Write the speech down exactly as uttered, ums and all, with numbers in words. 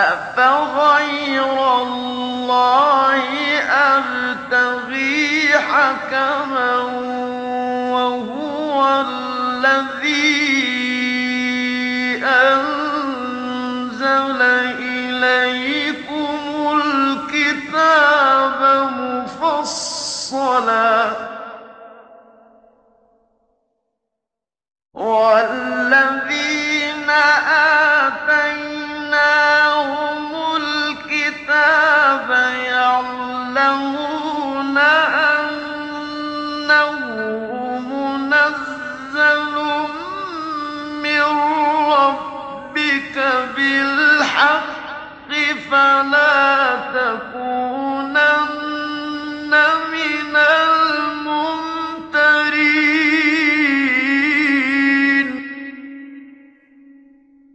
أَفَغَيْرَ اللَّهِ أَبْتَغِي حَكَمًا وَهُوَ الَّذِي أَنزَلَ إِلَيْكُمُ الْكِتَابَ مُفَصَّلًا ۚ وَالَّذِينَ